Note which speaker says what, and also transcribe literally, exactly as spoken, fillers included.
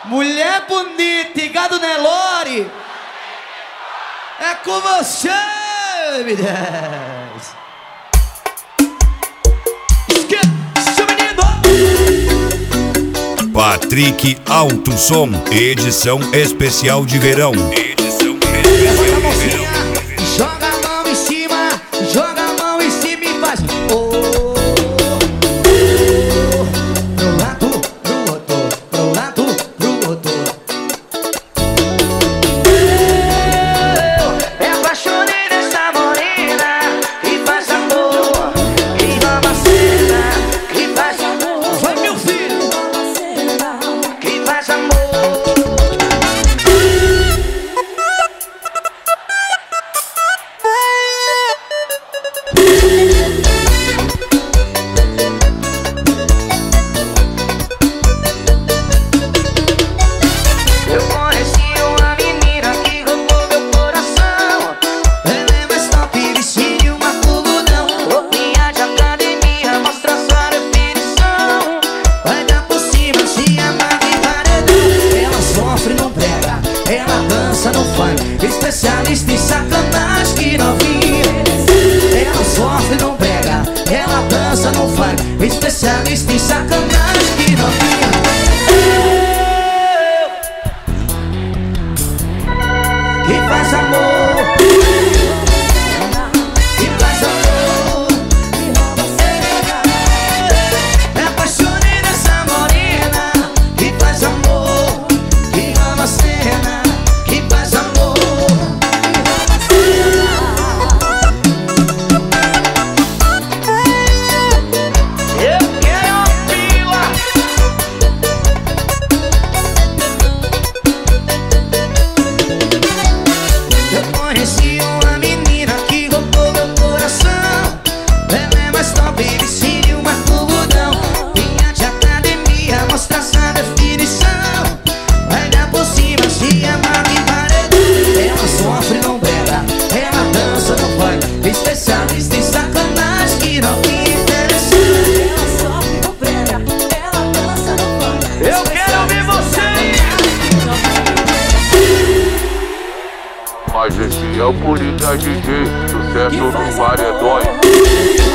Speaker 1: Mulher bonita e gado Nelore, é com você, me dez.
Speaker 2: Patrick Alto Som, edição especial de verão. Edição especial de verão.
Speaker 1: Joga a mão em cima, joga a mão em cima e faz oh, oh, pro lado, pro outro, pro lado, pro outro. Eu me apaixonei nessa morena que faz amor, que ama a cena, que faz amor. Foi meu filho, que faz amor. Eu conheci uma menina que roubou meu coração. Ela é mais top, vestido uma culudão. Roupinha de academia, mostra sua definição. Vai dar por cima, se amarra em paredão. Ela sofre, não prega, ela dança no funk. Especialista em sacanagem que novinha. Ela sofre, não prega, ela dança no funk. Especialista em sacanagem que novinha. Que faz amor, que faz amor. Me apaixonei nessa morena que faz amor, que ama a cena, que faz amor. Eu quero uma pila. Eu conheci uma menina que roubou meu coração. Ela é mais top, vestido uma culudão. Vinha de academia, mostra essa definição. Vai dar por cima, se amarra em paredão. Ela sofre, não brega, ela dança no funk. Especialista em sacanagem que não me interessa.
Speaker 3: Ela sofre, não prega, ela dança no funk.
Speaker 1: Eu quero ouvir você.
Speaker 4: Mas esse é o Coringa D J, sucesso no paredões.